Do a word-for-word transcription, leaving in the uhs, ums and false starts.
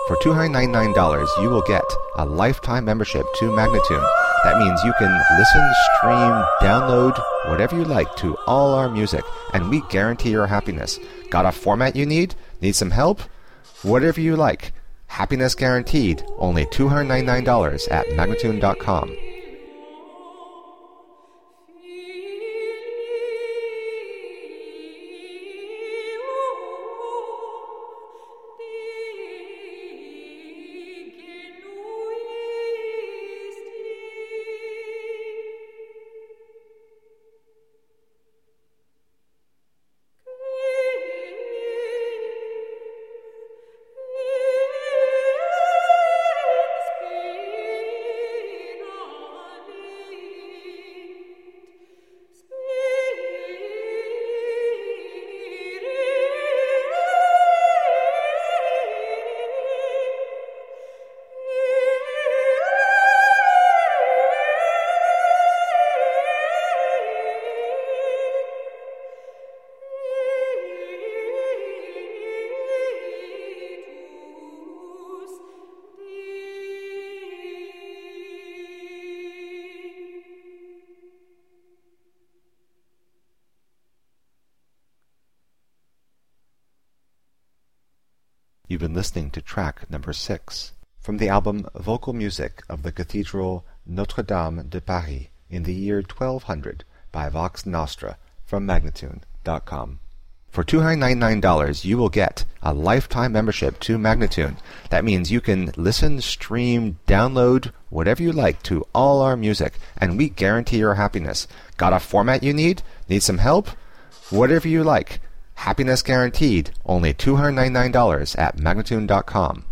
For two hundred ninety-nine dollars, you will get a lifetime membership to Magnatune. That means you can listen, stream, download, whatever you like to all our music, and we guarantee your happiness. Got a format you need? Need some help? Whatever you like. Happiness guaranteed. Only two hundred ninety-nine dollars at Magnatune dot com. You've been listening to track number six from the album Vocal Music of the Cathedral Notre-Dame de Paris in the year twelve hundred by Vox Nostra from Magnatune dot com. For two hundred ninety-nine dollars, you will get a lifetime membership to Magnatune. That means you can listen, stream, download, whatever you like to all our music, and we guarantee your happiness. Got a format you need? Need some help? Whatever you like. Happiness guaranteed. Only two hundred ninety-nine dollars at Magnatune dot com.